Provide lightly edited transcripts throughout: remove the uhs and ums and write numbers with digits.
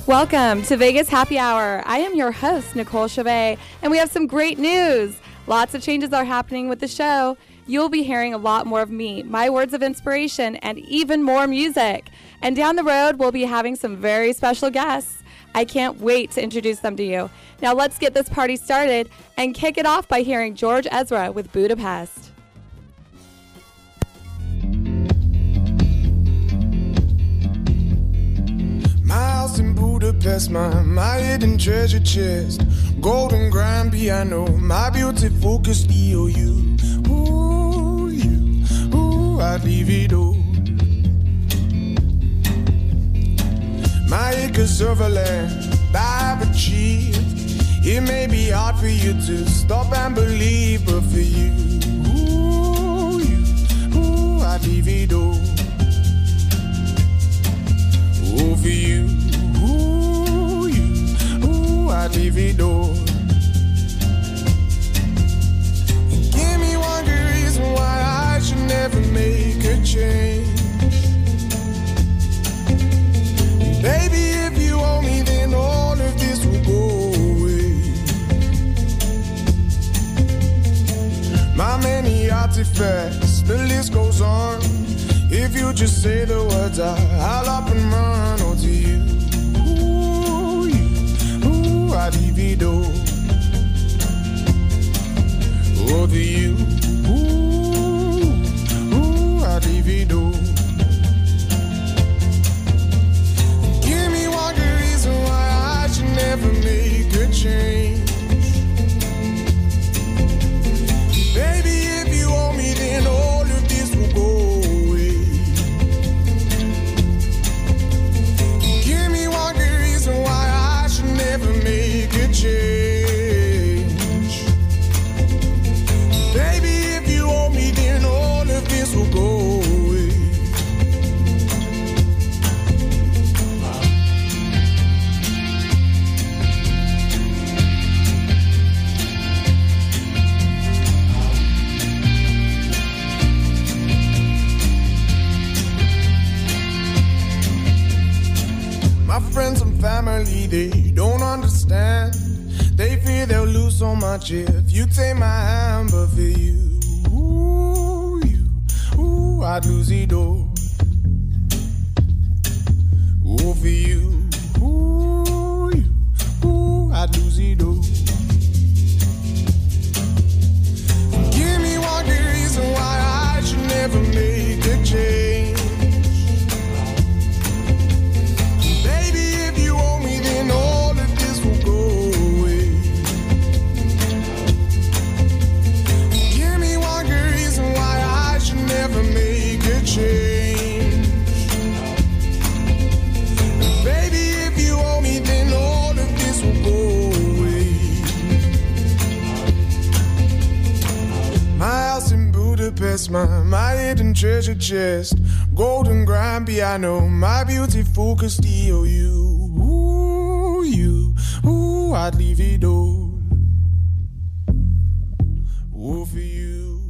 Welcome to Vegas Happy Hour. I am your host, Nicole Chevet, and we have some great news. Lots of changes are happening with the show. You'll be hearing a lot more of me, my words of inspiration, and even more music. And down the road, we'll be having some very special guests. I can't wait to introduce them to you. Now let's get this party started and kick it off by hearing George Ezra with Budapest. My house in Budapest, my hidden treasure chest, golden grand piano, my beauty focused EOU. Ooh, you, ooh, I'd leave it all. My acres of land I've achieved. It may be hard for you to stop and believe, but for you, ooh, I'd leave it all. Oh, for you, ooh, I'd leave it all. Give me one good reason why I should never make a change. Baby, if you owe me, then all of this will go away. My many artifacts, the list goes on. If you just say the words, I'll up and run. Oh, to you, ooh, I'd leave it all. Oh, to you, ooh, I'd leave it all. Give me one good reason why I should never make a change. Baby, if you owe me, then all of this will go. Change. Baby, if you owe me, then all of this will go away. My friends and family, they don't understand. They fear they'll lose so much if you take my hand, but for you, ooh, I'd lose it all. Oh, for you, ooh, I'd lose it all. Give me one good reason why I should never make a change. Baby, if you owe me, then all of this will go. Never make a change. Baby, if you owe me, then all of this will go away. My house in Budapest, my hidden treasure chest, golden grand piano, my beauty focused EOU. Ooh, I'd leave it all. Oh, for you.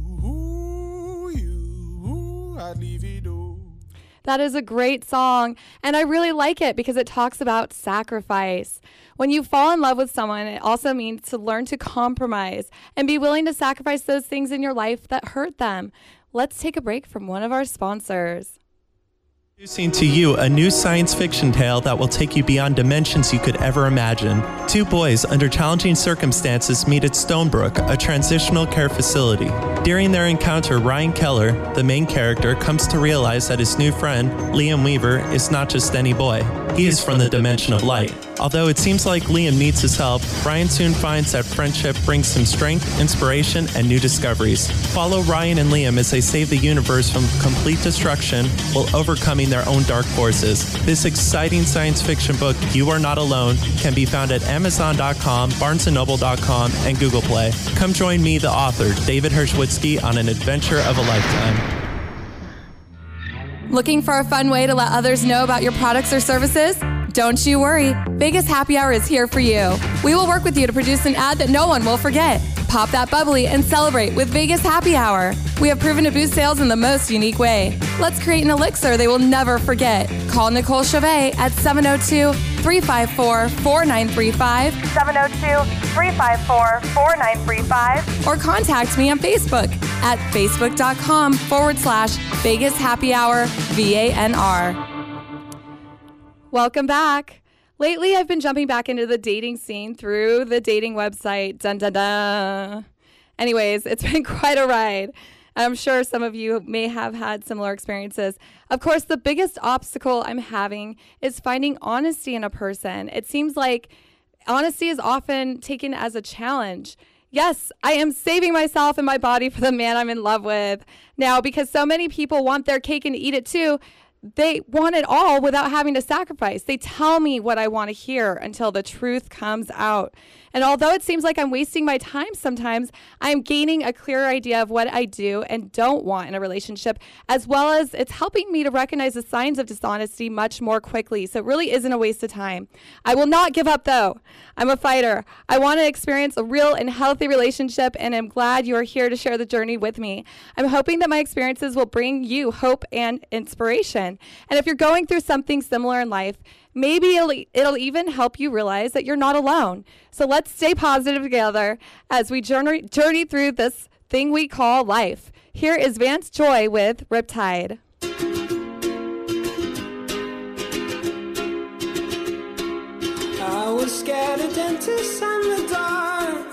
I'd leave it all. That is a great song, and I really like it because it talks about sacrifice. When you fall in love with someone, it also means to learn to compromise and be willing to sacrifice those things in your life that hurt them. Let's take a break from one of our sponsors. Introducing to you a new science fiction tale that will take you beyond dimensions you could ever imagine. Two boys under challenging circumstances meet at Stonebrook, a transitional care facility. During their encounter, Ryan Keller, the main character, comes to realize that his new friend, Liam Weaver, is not just any boy. He is from the dimension of light. Although it seems like Liam needs his help, Ryan soon finds that friendship brings him strength, inspiration, and new discoveries. Follow Ryan and Liam as they save the universe from complete destruction while overcoming their own dark forces. This exciting science fiction book, You Are Not Alone, can be found at Amazon.com, BarnesandNoble.com, and Google Play. Come join me, the author, David Hershwitzky, on an adventure of a lifetime. Looking for a fun way to let others know about your products or services? Don't you worry. Vegas Happy Hour is here for you. We will work with you to produce an ad that no one will forget. Pop that bubbly and celebrate with Vegas Happy Hour. We have proven to boost sales in the most unique way. Let's create an elixir they will never forget. Call Nicole Chevet at 702-354-4935, 702-354-4935, or contact me on Facebook at facebook.com/Vegas Happy Hour VANR. Welcome back. Lately, I've been jumping back into the dating scene through the dating website. Dun, dun, dun. Anyways, it's been quite a ride. I'm sure some of you may have had similar experiences. Of course, the biggest obstacle I'm having is finding honesty in a person. It seems like honesty is often taken as a challenge. Yes, I am saving myself and my body for the man I'm in love with. Now, because so many people want their cake and eat it too, they want it all without having to sacrifice. They tell me what I want to hear until the truth comes out. And although it seems like I'm wasting my time sometimes, I'm gaining a clearer idea of what I do and don't want in a relationship, as well as it's helping me to recognize the signs of dishonesty much more quickly. So it really isn't a waste of time. I will not give up, though. I'm a fighter. I want to experience a real and healthy relationship, and I'm glad you are here to share the journey with me. I'm hoping that my experiences will bring you hope and inspiration. And if you're going through something similar in life, maybe it'll even help you realize that you're not alone. So let's stay positive together as we journey through this thing we call life. Here is Vance Joy with Riptide. I was scared of dentists and the dark.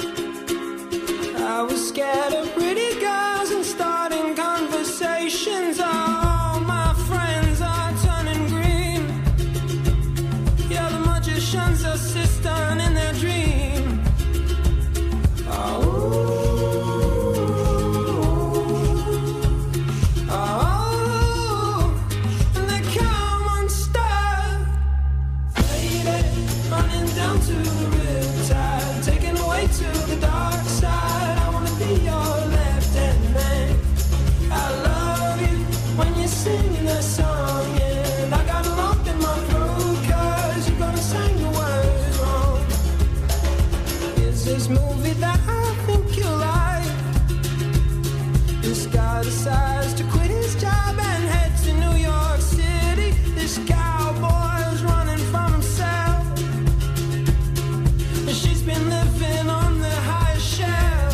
I was scared of pretty girls and starting conversations. All my friends are turning green. Yeah, the magician's assistant in their dream. And they come unstuck. Running down to the riptide, taken away to the dark side. I wanna be your left-hand man. I love you when you're singing that song, and I got a lump in my throat 'cause you're gonna sing the words wrong. Is this movie that I think you like? This guy decides to quit his job and head to New York City. This cowboy's running from himself. She's been living on the highest shelf.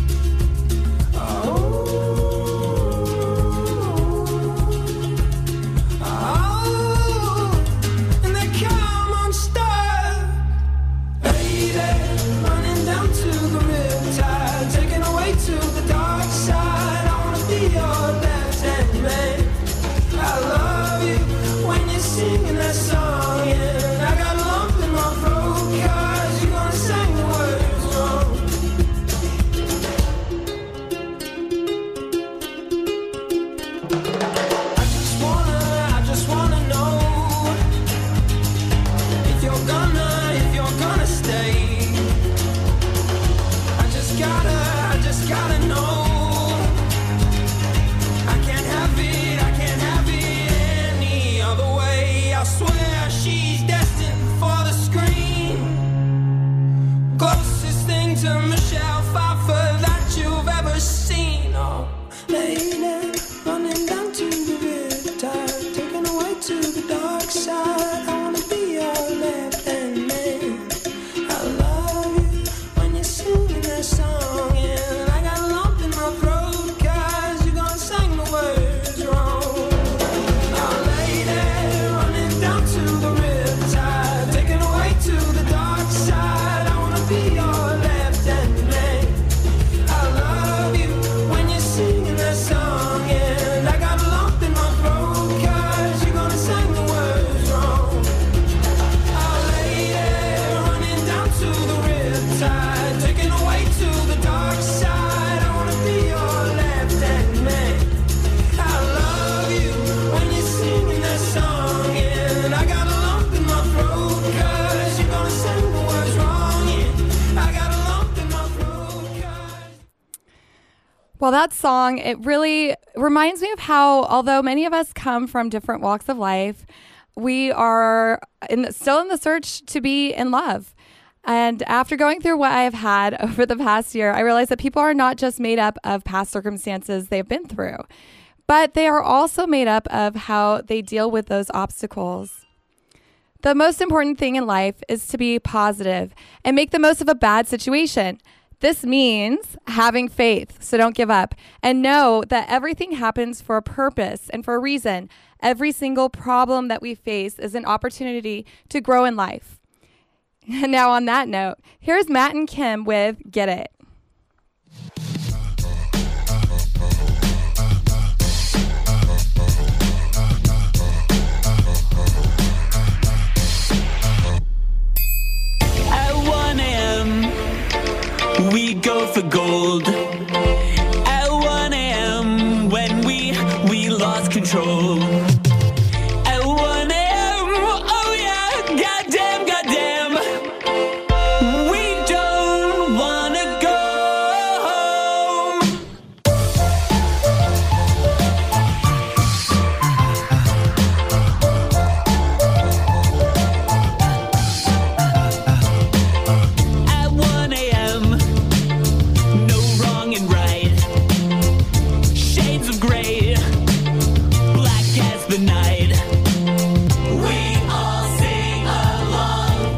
And they come unstuck. Lady, running down to the riptide, taken away to the dark side. I wanna be your left-hand man. I love you when you're singing that song, and I got a lump in my throat 'cause you're gonna sing the words wrong. I just wanna know if you're gonna stay. I just gotta know. I can't have it any other way. I swear she's destined for the screen. Closest thing to Michelle Pfeiffer that you've ever seen. Oh, lady, running down to the riptide, taken away to the dark side. I wanna be your left-hand man. I love you when you're singing that song, and I got a lump in my throat 'cause you're gonna sing the words wrong. Oh, lady, running down to the riptide, taken away to the dark side. I wanna be your left-hand man. I love you when you're singing that song, and I got a lump in my throat 'cause you're gonna sing the words wrong. Oh, lady, running down to the riptide, taken away to the dark side. I wanna be your left-hand man. I love you when you're singing that song, and I got a lump in my throat 'cause you're gonna sing the words wrong. Yeah, I got a lump in my throat 'cause... Well, that song, it really reminds me of how, although many of us come from different walks of life, we are still in the search to be in love. And after going through what I have had over the past year, I realized that people are not just made up of past circumstances they've been through, but they are also made up of how they deal with those obstacles. The most important thing in life is to be positive and make the most of a bad situation. This means having faith, so don't give up. And know that everything happens for a purpose and for a reason. Every single problem that we face is an opportunity to grow in life. And now on that note, here's Matt and Kim with Get It. We go for gold at 1 a.m. when we lost control. At 1 a.m. Oh yeah, goddamn, we don't wanna go home. At 1 a.m. and right, shades of gray, black as the night. We all sing along,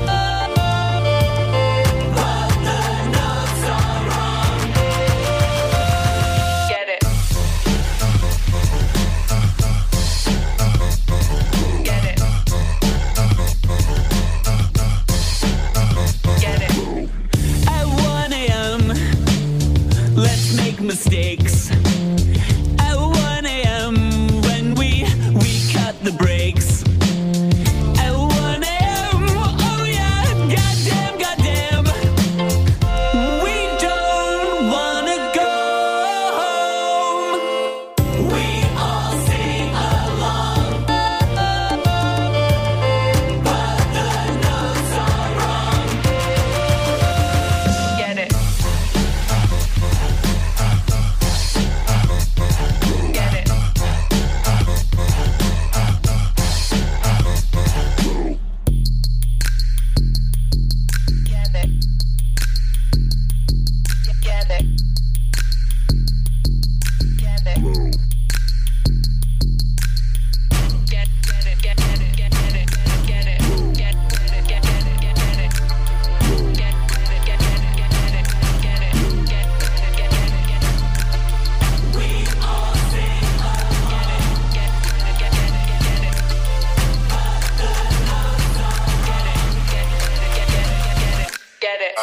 but the notes are wrong. Get it. Get it. Get it. At 1 a.m. let's make mistakes. At 1 a.m. when we cut the brakes. At 1 a.m. oh yeah, goddamn, we don't wanna go home. We all sing along, but the notes are wrong. Get it. Get it. Get it. Get it. Get it. Get it. Get it. Get it. Get it. Get it. Get it. Get it. Get it. Get it. Get it. Get it. Get it. We all sing along. Get it. Get it. But the notes are get it.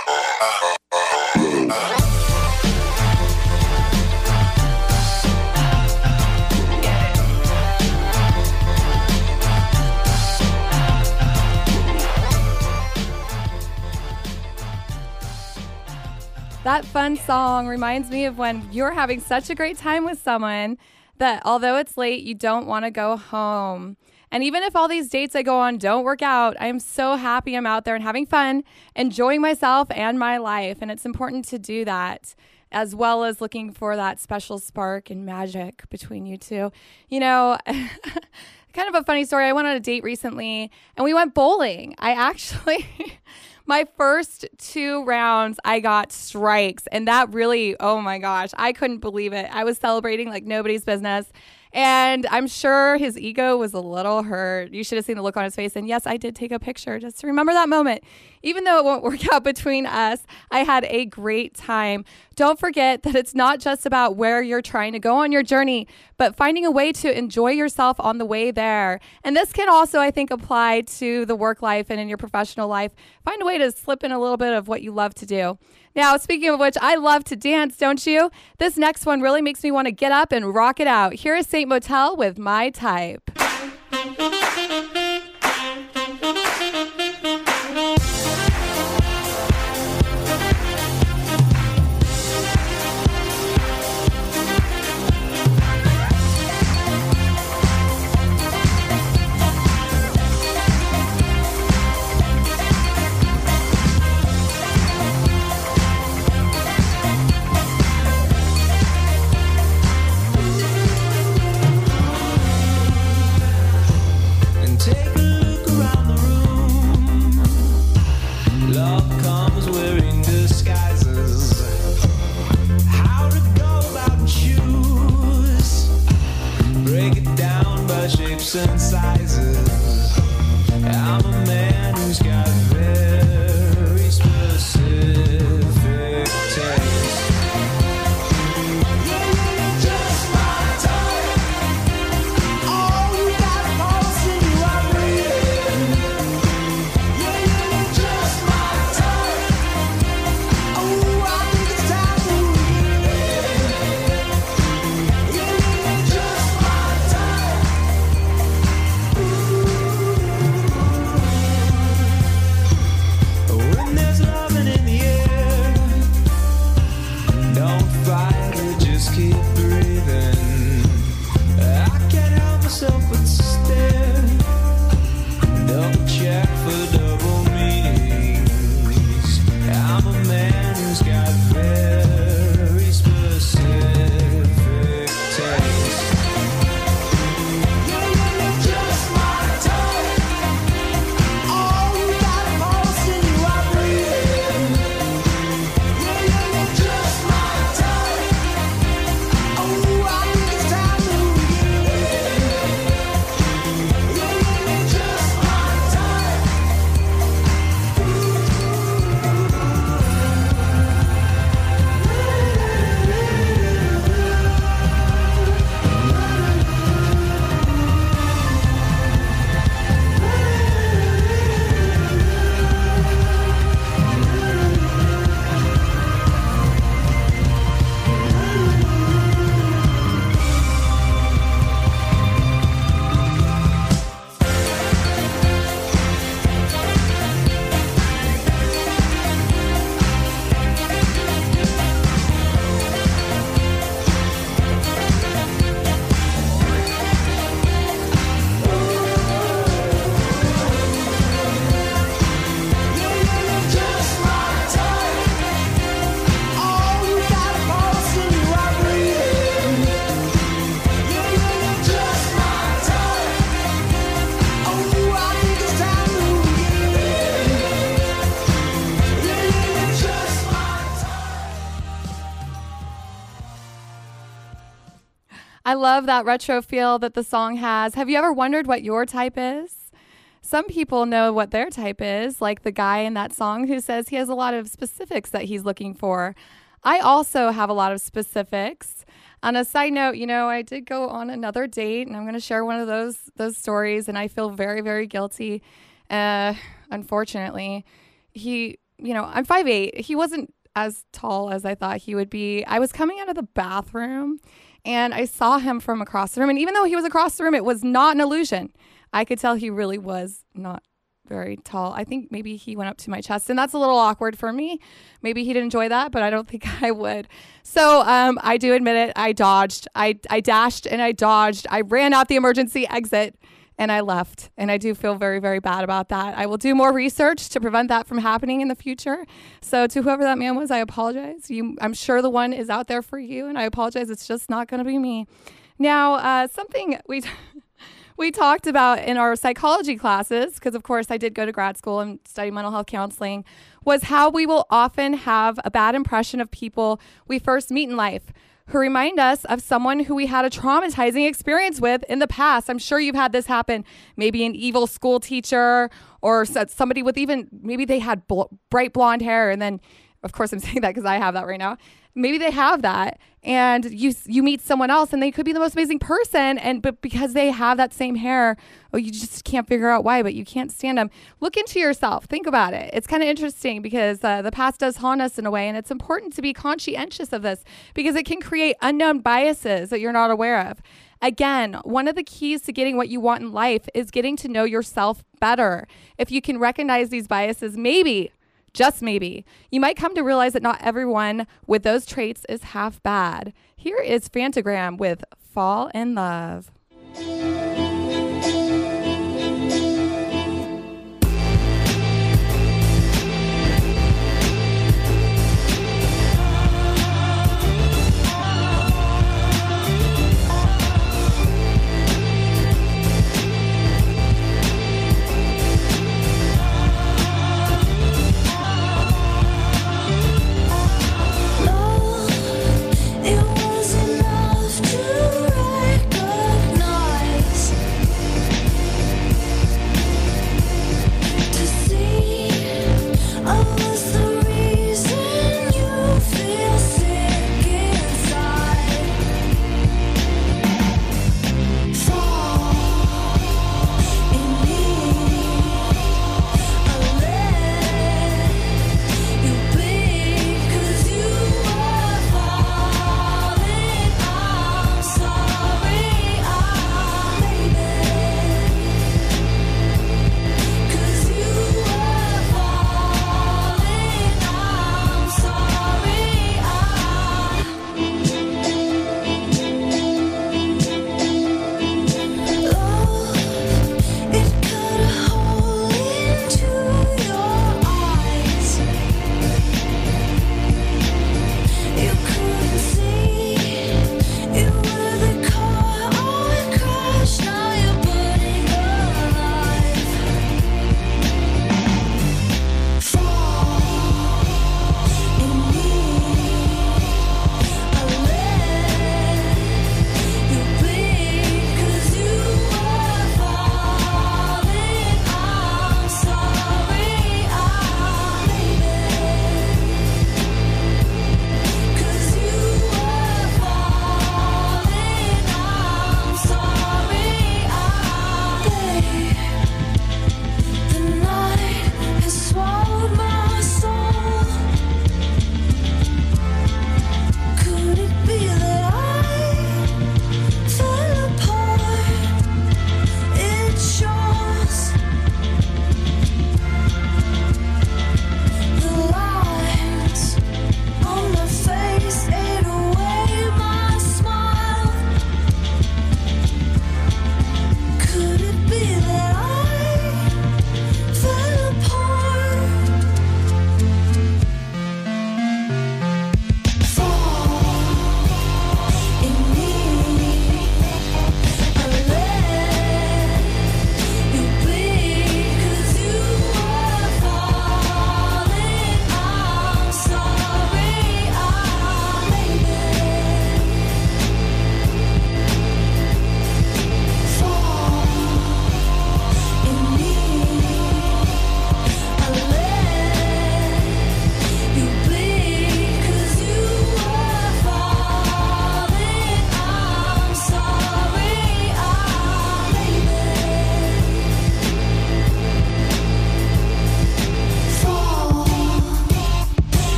That fun song reminds me of when you're having such a great time with someone that although it's late, you don't want to go home. And even if all these dates I go on don't work out, I am so happy I'm out there and having fun, enjoying myself and my life. And it's important to do that, as well as looking for that special spark and magic between you two. You know, kind of a funny story. I went on a date recently and we went bowling. I actually... My first 2 rounds, I got strikes. And that really, oh my gosh, I couldn't believe it. I was celebrating like nobody's business. And I'm sure his ego was a little hurt. You should have seen the look on his face. And yes, I did take a picture just to remember that moment. Even though it won't work out between us, I had a great time. Don't forget that it's not just about where you're trying to go on your journey, but finding a way to enjoy yourself on the way there. And this can also, I think, apply to the work life and in your professional life. Find a way to slip in a little bit of what you love to do. Now, speaking of which, I love to dance, don't you? This next one really makes me want to get up and rock it out. Here is Saint Motel with My Type. I love that retro feel that the song has. Have you ever wondered what your type is? Some people know what their type is, like the guy in that song who says he has a lot of specifics that he's looking for. I also have a lot of specifics. On a side note, I did go on another date, and I'm going to share one of those stories, and I feel very, very guilty. Unfortunately, I'm 5'8". He wasn't as tall as I thought he would be. I was coming out of the bathroom, and I saw him from across the room. And even though he was across the room, it was not an illusion. I could tell he really was not very tall. I think maybe he went up to my chest, and that's a little awkward for me. Maybe he'd enjoy that, but I don't think I would. So I do admit it. I dodged. I dashed and I dodged. I ran out the emergency exit and I left. And I do feel very, very bad about that. I will do more research to prevent that from happening in the future. So to whoever that man was, I apologize. I'm sure the one is out there for you, and I apologize. It's just not going to be me. Now, something we talked about in our psychology classes, because of course I did go to grad school and study mental health counseling, was how we will often have a bad impression of people we first meet in life who remind us of someone who we had a traumatizing experience with in the past. I'm sure you've had this happen. Maybe an evil school teacher or somebody with maybe they had bright blonde hair, and then, of course I'm saying that because I have that right now. Maybe they have that, and you meet someone else, and they could be the most amazing person, but because they have that same hair, you just can't figure out why, but you can't stand them. Look into yourself. Think about it. It's kind of interesting because the past does haunt us in a way, and it's important to be conscientious of this because it can create unknown biases that you're not aware of. Again, one of the keys to getting what you want in life is getting to know yourself better. If you can recognize these biases, maybe, just maybe, you might come to realize that not everyone with those traits is half bad. Here is Phantogram with Fall in Love. It was enough to recognize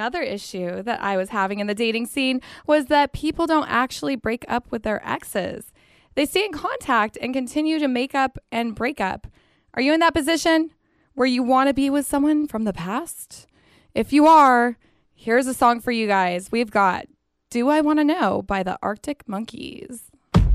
another issue that I was having in the dating scene was that people don't actually break up with their exes. They stay in contact and continue to make up and break up. Are you in that position where you want to be with someone from the past? If you are, here's a song for you guys. We've got Do I Want to Know by the Arctic Monkeys.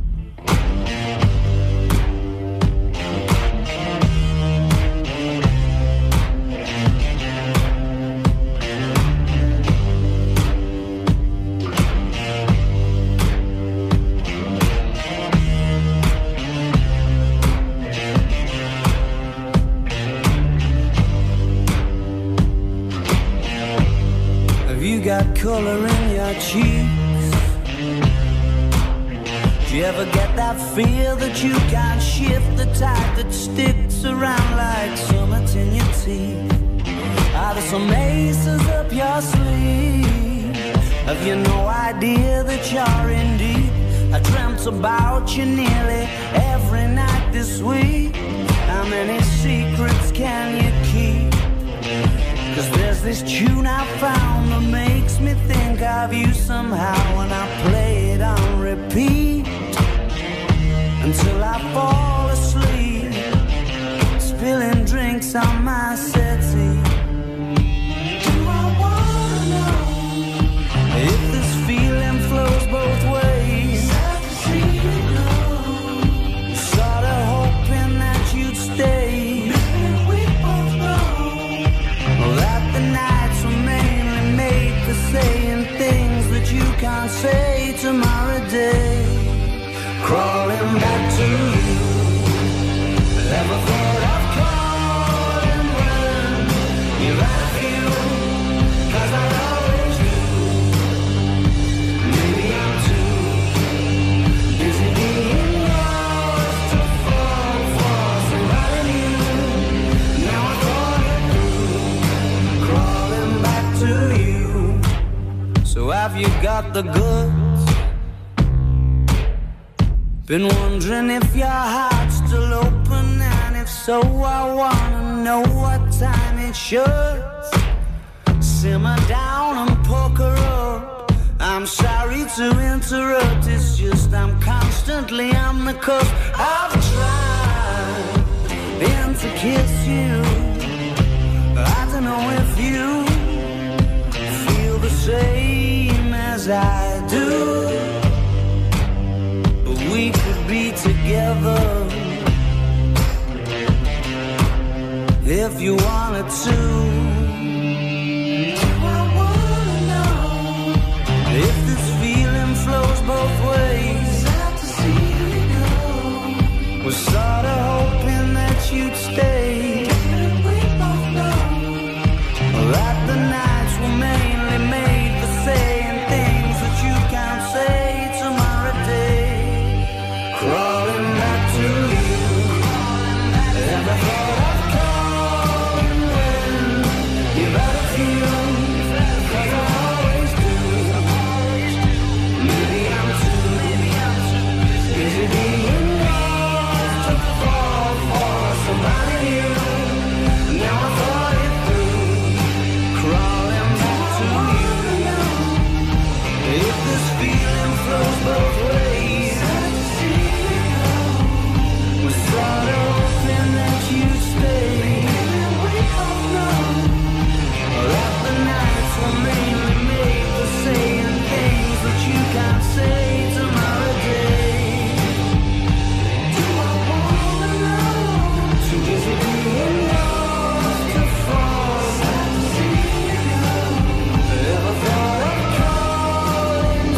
You got color in your cheeks. Do you ever get that feel that you can't shift, the type that sticks around like summits in your teeth? Are there some aces up your sleeve? Have you no idea that you're in deep? I dreamt about you nearly every night this week. How many secrets can you keep? 'Cause there's this tune I found that makes me think of you somehow, and I play it on repeat until I fall asleep, spilling drinks on my settee. Do I wanna know if this feeling flows both ways? Sad to see you go. Sorta hoping that you'd stay. Saying things that you can't say tomorrow day. Crawling back to you. Ever thought of calling when you're out of you? 'Cause I always do. Maybe I'm too busy being lost to fall for somebody new. Now I thought it through. Crawling back to you. So have you got the goods? Been wondering if your heart's still open, and if so, I wanna know what time it should. Simmer down and poker up. I'm sorry to interrupt, it's just I'm constantly on the cusp. I've tried been to kiss you. I don't know if you the same as I do, but we could be together if you wanted to. I wanna know if this feeling flows both ways. Sad to see you go. Was sorta hoping that you'd stay. We both know that the nights were mainly made for saying things that you can't say tomorrow day. Crawling back to you. Ever thought of calling when you're out of you? 'Cause I always do. Maybe I'm too busy being lost to fall for somebody new. Now I thought it through. Crawling back to you. If this feeling flows both ways, we're sort of hoping that you'd stay. We both know that the nights were mainly made for saying things that you can't say tomorrow day. Do I wanna know? Too busy being lost to fall. Sad to see you go. Ever thought of calling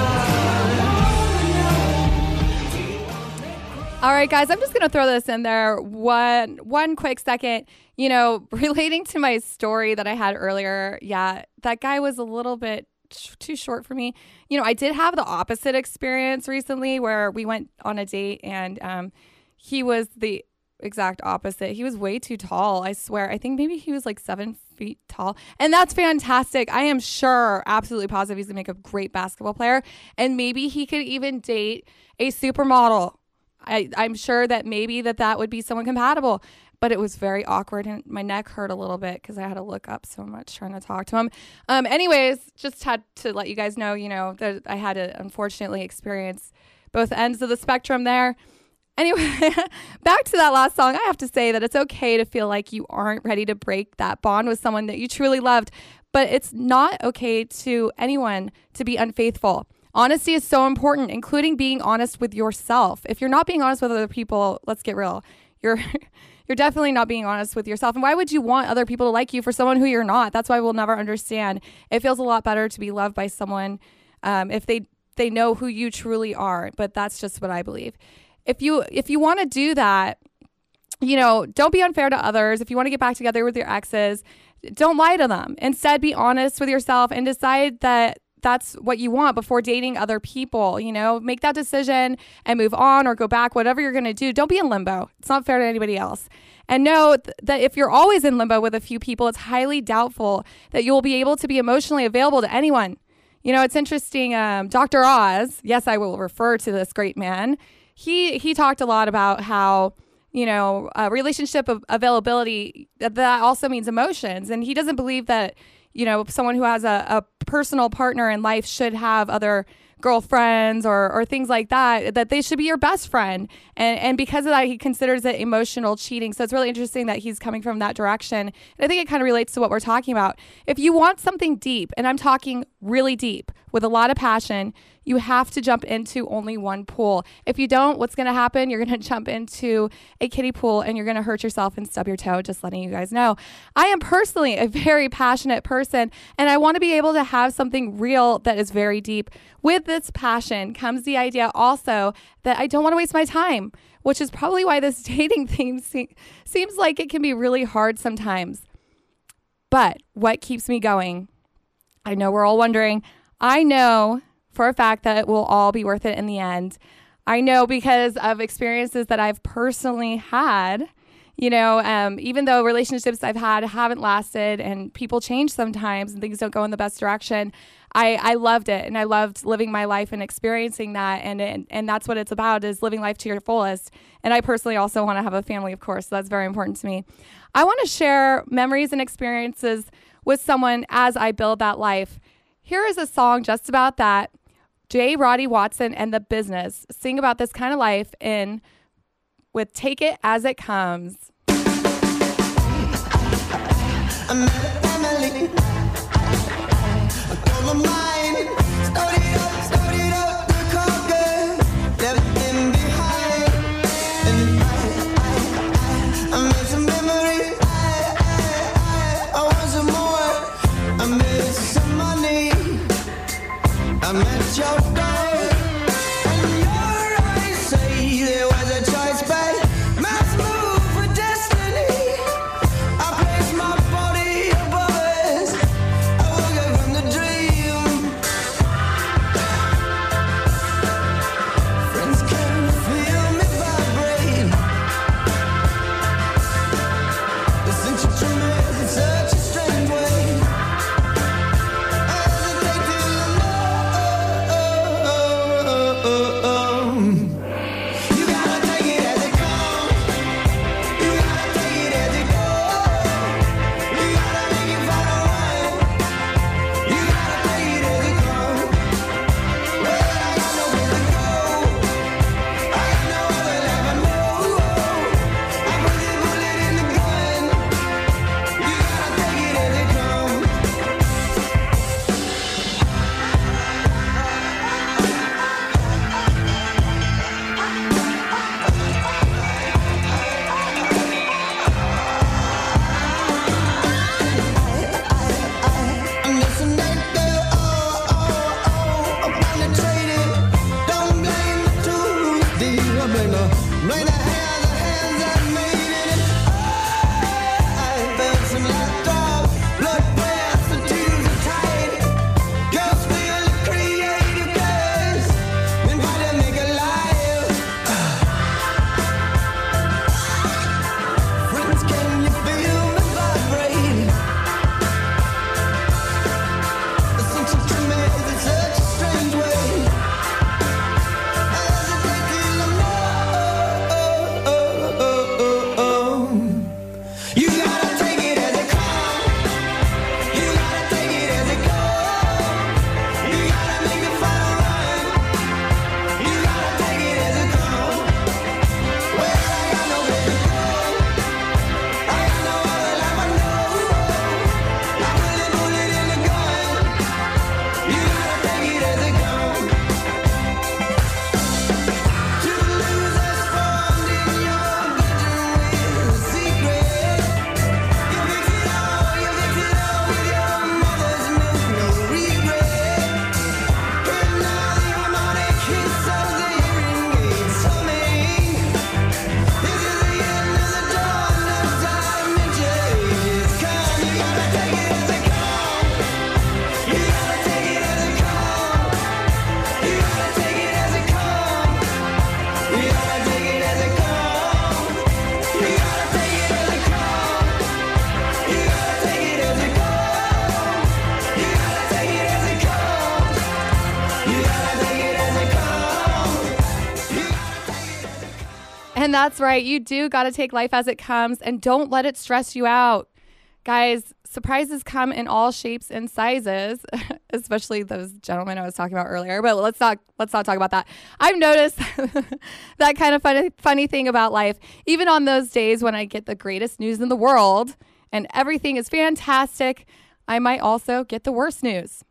down? All right, guys, I'm just going to throw this in there one quick second. You know, relating to my story that I had earlier, yeah, that guy was a little bit too short for me. You know, I did have the opposite experience recently where we went on a date and he was the exact opposite. He was way too tall, I swear. I think maybe he was like 7 feet tall. And that's fantastic. I am sure, absolutely positive he's going to make a great basketball player. And maybe he could even date a supermodel. I'm sure that maybe that would be someone compatible. but it was very awkward and my neck hurt a little bit because I had to look up so much trying to talk to him. Anyways, just had to let you guys know, that I had to unfortunately experience both ends of the spectrum there. Anyway, back to that last song, I have to say that it's okay to feel like you aren't ready to break that bond with someone that you truly loved, but it's not okay to anyone to be unfaithful. Honesty is so important, including being honest with yourself. If you're not being honest with other people, let's get real. You're definitely not being honest with yourself. And why would you want other people to like you for someone who you're not? That's why we'll never understand. It feels a lot better to be loved by someone if they know who you truly are. But that's just what I believe. If you want to do that, don't be unfair to others. If you want to get back together with your exes, don't lie to them. Instead, be honest with yourself and decide that that's what you want before dating other people. Make that decision and move on or go back, whatever you're going to do. Don't be in limbo. It's not fair to anybody else. And know that if you're always in limbo with a few people, it's highly doubtful that you'll be able to be emotionally available to anyone. It's interesting. Dr. Oz, yes, I will refer to this great man. He talked a lot about how, relationship availability, that also means emotions. And he doesn't believe that, someone who has a personal partner in life should have other girlfriends or things like that they should be your best friend. And because of that, he considers it emotional cheating. So it's really interesting that he's coming from that direction. And I think it kind of relates to what we're talking about. If you want something deep, and I'm talking really deep with a lot of passion, you have to jump into only one pool. If you don't, what's going to happen? You're going to jump into a kiddie pool and you're going to hurt yourself and stub your toe, just letting you guys know. I am personally a very passionate person, and I want to be able to have something real that is very deep. With this passion comes the idea also that I don't want to waste my time, which is probably why this dating thing seems like it can be really hard sometimes. But what keeps me going? I know we're all wondering. I know for a fact that it will all be worth it in the end. I know because of experiences that I've personally had, even though relationships I've had haven't lasted and people change sometimes and things don't go in the best direction, I loved it, and I loved living my life and experiencing that, and that's what it's about, is living life to your fullest. And I personally also want to have a family, of course, so that's very important to me. I want to share memories and experiences with someone as I build that life. Here is a song just about that. J. Roddy Watson and The Business sing about this kind of life with Take It As It Comes. I met your door, and your eyes say there was a choice, but must move for destiny. I place my body above it. I woke up from the dream, And that's right. You do got to take life as it comes and don't let it stress you out. Guys, surprises come in all shapes and sizes, especially those gentlemen I was talking about earlier. But let's not talk about that. I've noticed that kind of funny thing about life. Even on those days when I get the greatest news in the world and everything is fantastic, I might also get the worst news.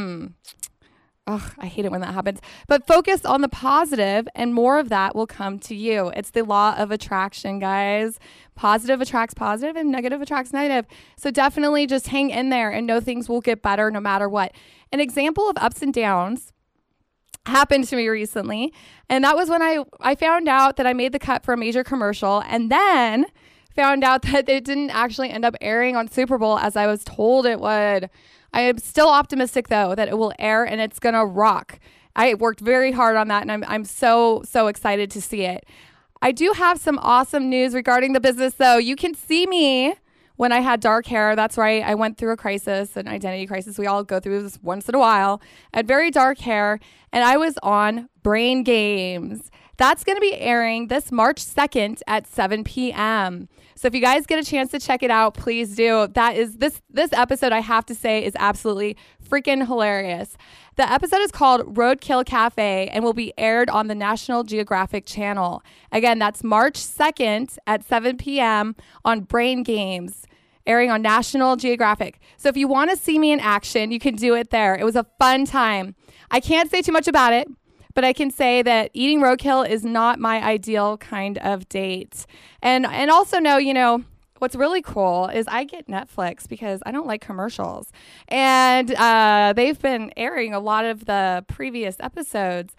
Ugh, I hate it when that happens. But focus on the positive and more of that will come to you. It's the law of attraction, guys. Positive attracts positive and negative attracts negative. So definitely just hang in there and know things will get better no matter what. An example of ups and downs happened to me recently. And that was when I found out that I made the cut for a major commercial and then found out that it didn't actually end up airing on Super Bowl as I was told it would. I am still optimistic, though, that it will air and it's going to rock. I worked very hard on that, and I'm so excited to see it. I do have some awesome news regarding the business, though. You can see me when I had dark hair. That's right. I went through a crisis, an identity crisis. We all go through this once in a while. I had very dark hair, and I was on Brain Games. That's going to be airing this March 2nd at 7 p.m. So if you guys get a chance to check it out, please do. That is this episode, I have to say, is absolutely freaking hilarious. The episode is called Roadkill Cafe and will be aired on the National Geographic Channel. Again, that's March 2nd at 7 p.m. on Brain Games, airing on National Geographic. So if you want to see me in action, you can do it there. It was a fun time. I can't say too much about it, but I can say that eating roadkill is not my ideal kind of date. And also know, what's really cool is I get Netflix because I don't like commercials. And they've been airing a lot of the previous episodes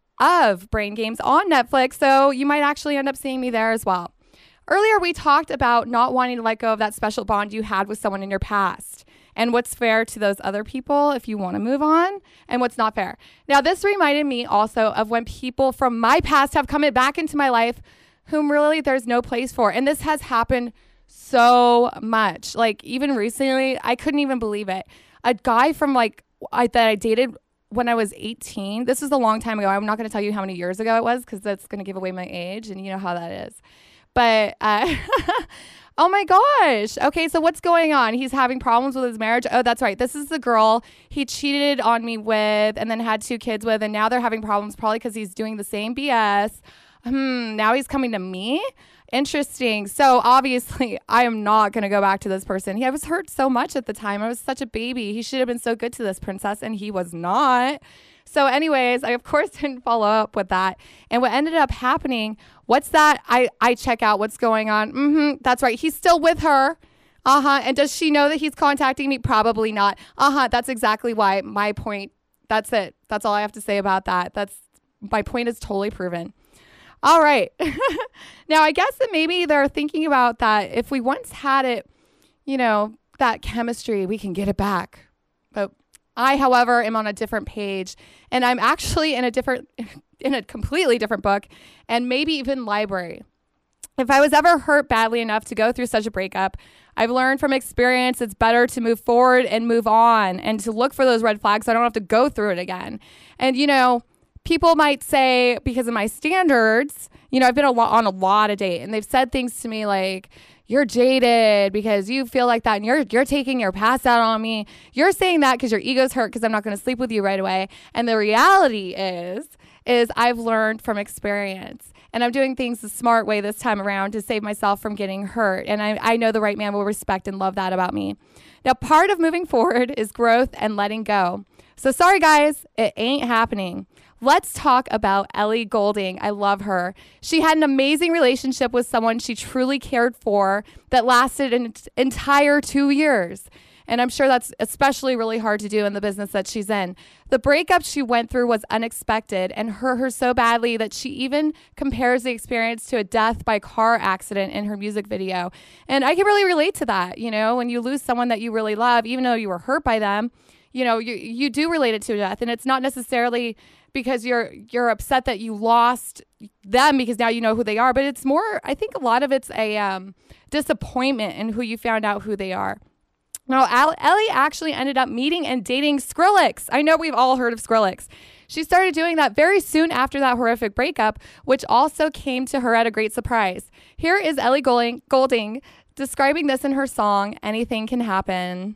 of Brain Games on Netflix, so you might actually end up seeing me there as well. Earlier, we talked about not wanting to let go of that special bond you had with someone in your past, and what's fair to those other people if you want to move on, and what's not fair. Now, this reminded me also of when people from my past have come back into my life whom really there's no place for. And this has happened so much. Like, even recently, I couldn't even believe it. A guy from that I dated when I was 18. This was a long time ago. I'm not going to tell you how many years ago it was because that's going to give away my age, and you know how that is. But oh my gosh. Okay, so what's going on? He's having problems with his marriage. Oh, that's right. This is the girl he cheated on me with and then had 2 kids with, and now they're having problems probably because he's doing the same BS. Now he's coming to me? Interesting. So obviously I am not going to go back to this person. I was hurt so much at the time. I was such a baby. He should have been so good to this princess, and he was not. So anyways, I of course didn't follow up with that. And what ended up happening, what's that? I check out what's going on. That's right. He's still with her. And does she know that he's contacting me? Probably not. That's exactly why my point. That's it. That's all I have to say about that. My point is totally proven. All right. Now, I guess that maybe they're thinking about that. If we once had it, that chemistry, we can get it back. But I, however, am on a different page, and I'm actually in a completely different book, and maybe even library. If I was ever hurt badly enough to go through such a breakup, I've learned from experience it's better to move forward and move on and to look for those red flags so I don't have to go through it again. And, people might say, because of my standards, I've been on a lot of dates, and they've said things to me like, you're jaded because you feel like that, and you're taking your past out on me. You're saying that because your ego's hurt because I'm not going to sleep with you right away. And the reality is I've learned from experience, and I'm doing things the smart way this time around to save myself from getting hurt. And I know the right man will respect and love that about me. Now, part of moving forward is growth and letting go. So sorry, guys, it ain't happening. Let's talk about Ellie Goulding. I love her. She had an amazing relationship with someone she truly cared for that lasted an entire 2 years. And I'm sure that's especially really hard to do in the business that she's in. The breakup she went through was unexpected and hurt her so badly that she even compares the experience to a death by car accident in her music video. And I can really relate to that. When you lose someone that you really love, even though you were hurt by them, you do relate it to death. And it's not necessarily because you're upset that you lost them because now you know who they are. But it's more, I think a lot of it's a disappointment in who you found out who they are. Now, Ellie actually ended up meeting and dating Skrillex. I know we've all heard of Skrillex. She started doing that very soon after that horrific breakup, which also came to her at a great surprise. Here is Ellie Goulding describing this in her song, Anything Can Happen.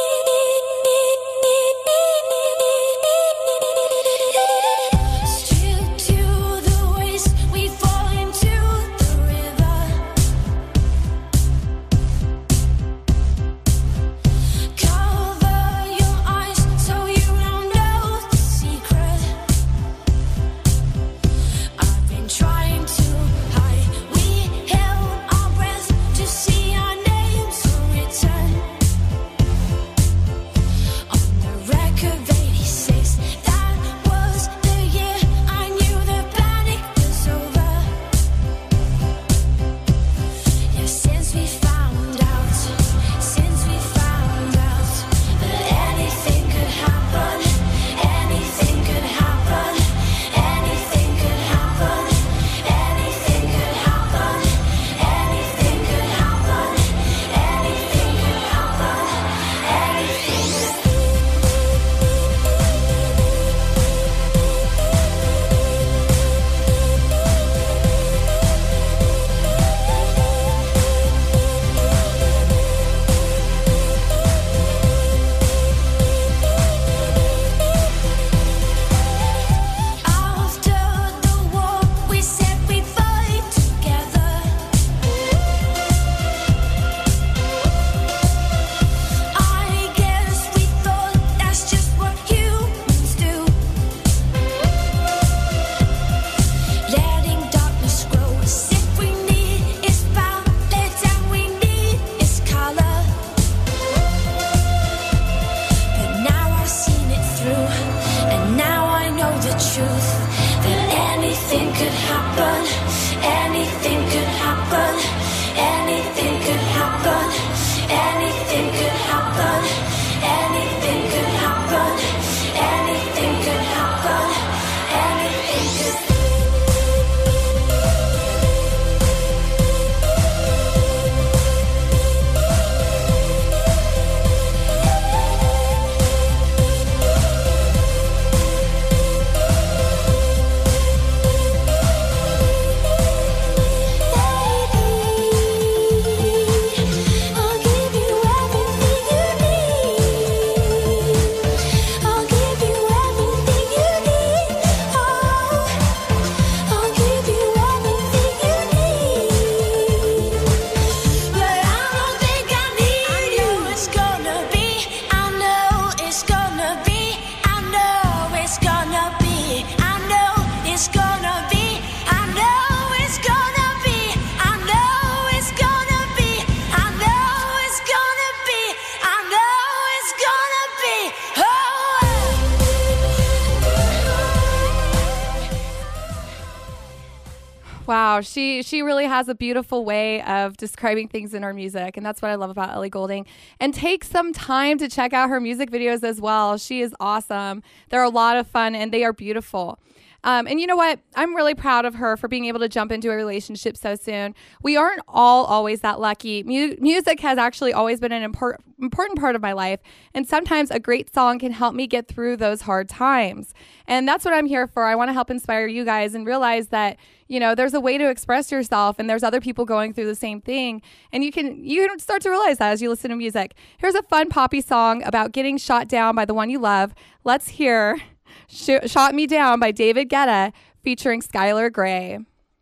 Wow, she really has a beautiful way of describing things in her music, and that's what I love about Ellie Goulding. And take some time to check out her music videos as well. She is awesome. They're a lot of fun, and they are beautiful. And you know what? I'm really proud of her for being able to jump into a relationship so soon. We aren't all always that lucky. Music has actually always been an important part of my life. And sometimes a great song can help me get through those hard times. And that's what I'm here for. I want to help inspire you guys and realize that, you know, there's a way to express yourself and there's other people going through the same thing. And you can start to realize that as you listen to music. Here's a fun poppy song about getting shot down by the one you love. Let's hear Shot Me Down by David Guetta featuring Skylar Grey.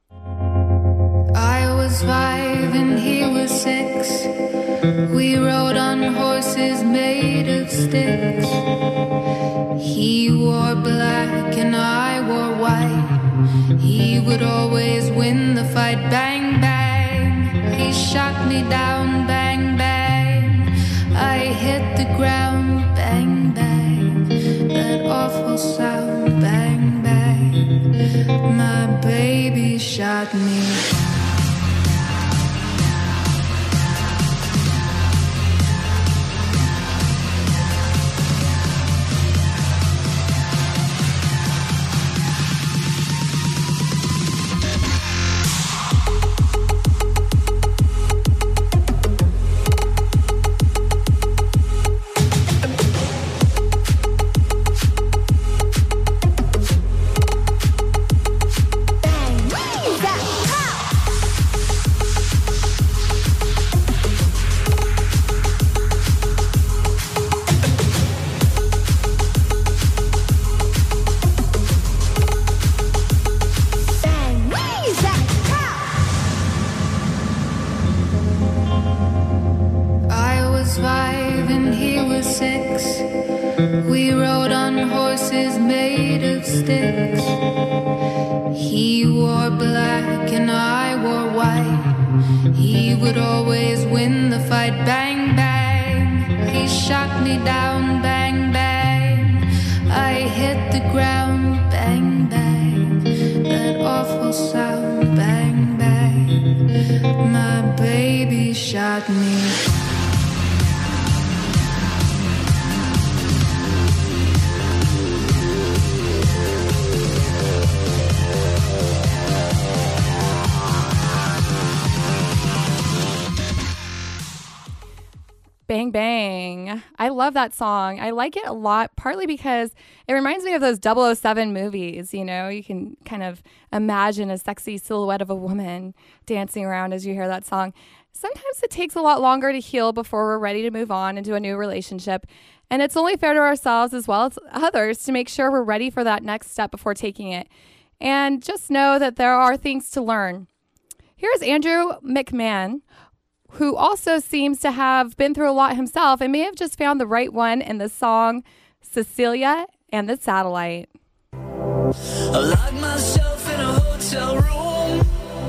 I was 5 and he was 6. We rode on horses made of sticks. He wore black and I wore white. He would always win the fight. Bang, bang. He shot me down. Bang, bang. I hit the ground. Bang, bang. That awful sound. Bang, bang. My baby shot me down. black and I wore white. He would always win the fight. Bang, bang. He shot me down. Bang, bang. I hit the ground. Bang, bang. That awful sound. Bang, bang. My baby shot me. Bang Bang. I love that song. I like it a lot, partly because it reminds me of those 007 movies. You know, you can kind of imagine a sexy silhouette of a woman dancing around as you hear that song. Sometimes it takes a lot longer to heal before we're ready to move on into a new relationship. And it's only fair to ourselves as well as others to make sure we're ready for that next step before taking it. And just know that there are things to learn. Here's Andrew McMahon, who also seems to have been through a lot himself and may have just found the right one in the song Cecilia and the Satellite. I locked myself in a hotel room,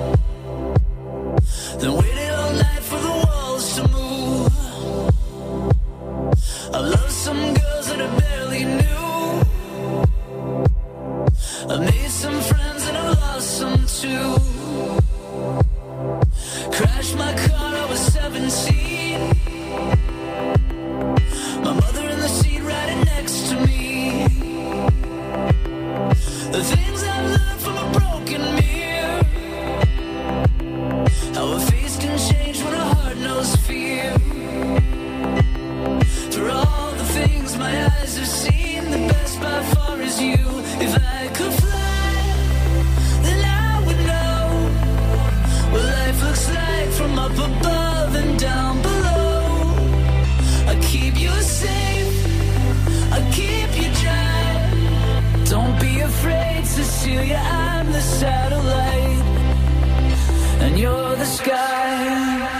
then waited all night for the walls to move. I love some girls that I barely knew. I made some friends and I lost some too. Crashed my car, I was 17. My mother in the seat riding next to me. The things I've learned from a broken mirror. How a face can change when a heart knows fear. Through all the things my eyes have seen, the best by far is you. If I could fly, then I would know what life looks like from up above and down below. I keep you safe, I keep you dry. Don't be afraid, Cecilia, I'm the satellite, and you're the sky.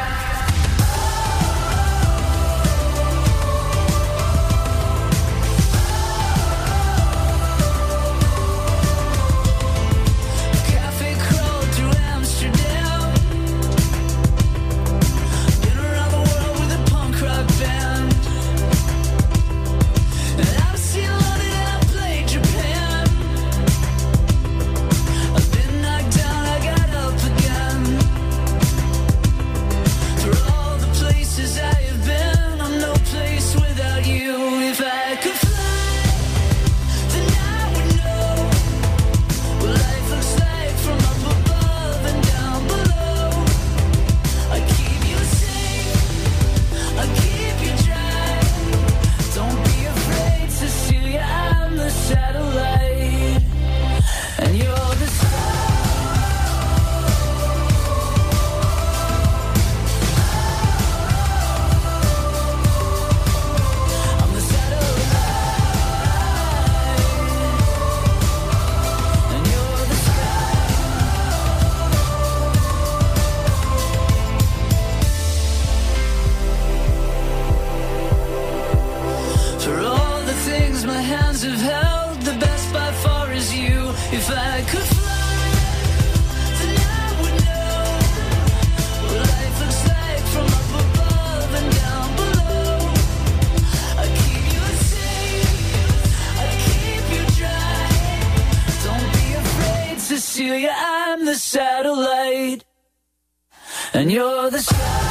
Cecilia, I'm the satellite, and you're the sky.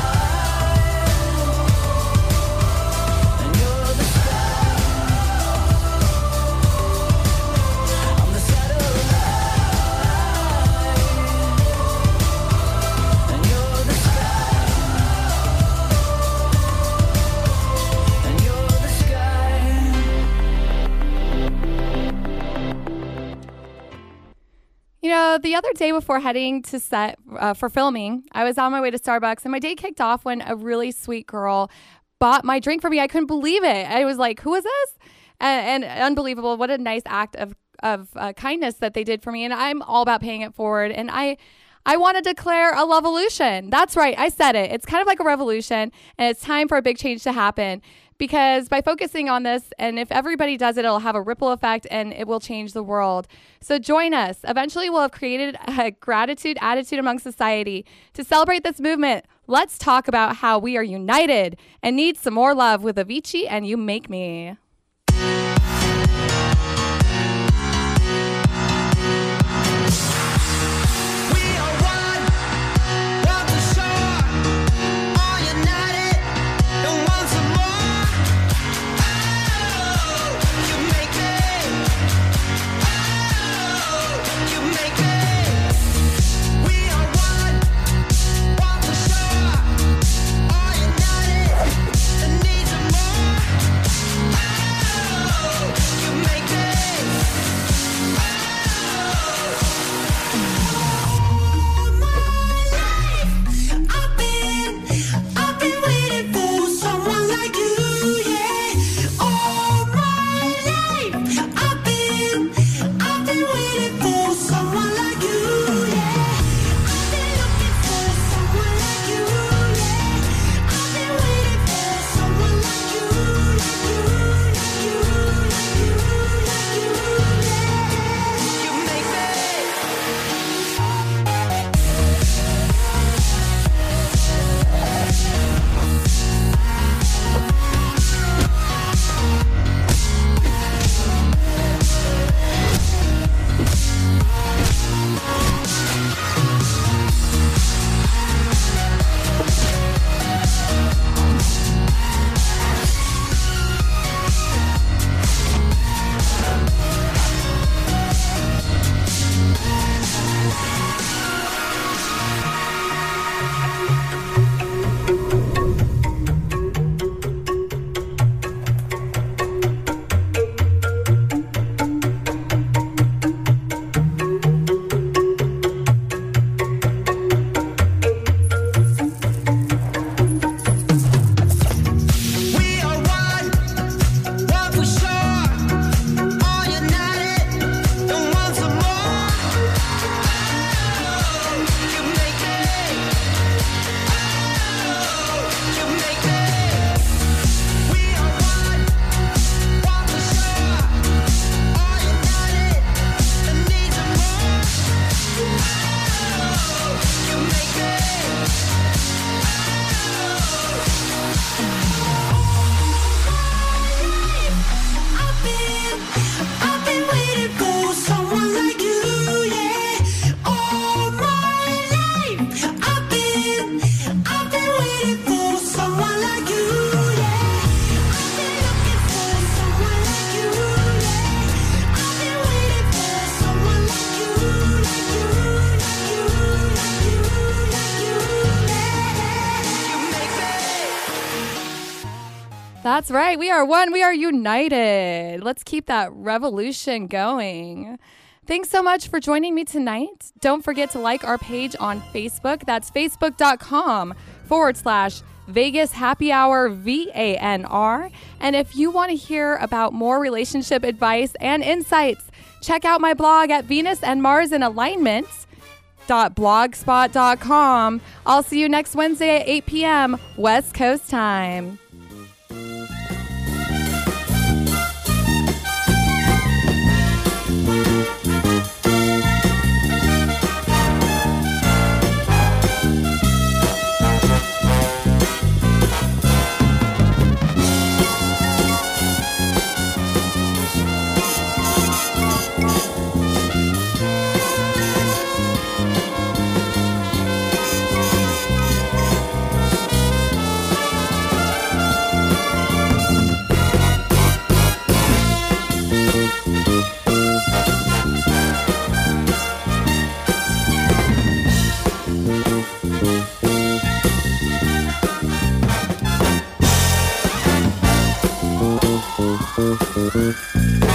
You know, the other day before heading to set for filming, I was on my way to Starbucks, and my day kicked off when a really sweet girl bought my drink for me. I couldn't believe it. I was like, who is this? And unbelievable. What a nice act of kindness that they did for me. And I'm all about paying it forward. And I want to declare a Lovolution. That's right. I said it. It's kind of like a revolution, and it's time for a big change to happen. because by focusing on this, and if everybody does it, it'll have a ripple effect and it will change the world. So join us. Eventually, we'll have created a gratitude attitude among society. To celebrate this movement, let's talk about how we are united and need some more love with Avicii and You Make Me. That's right. We are one. We are united. Let's keep that revolution going. Thanks so much for joining me tonight. Don't forget to like our page on Facebook. That's facebook.com/Vegas Happy Hour VANR. And if you want to hear about more relationship advice and insights, check out my blog at Venus and Mars in Alignment. .blogspot.com. I'll see you next Wednesday at 8 p.m. West Coast time. Thank you.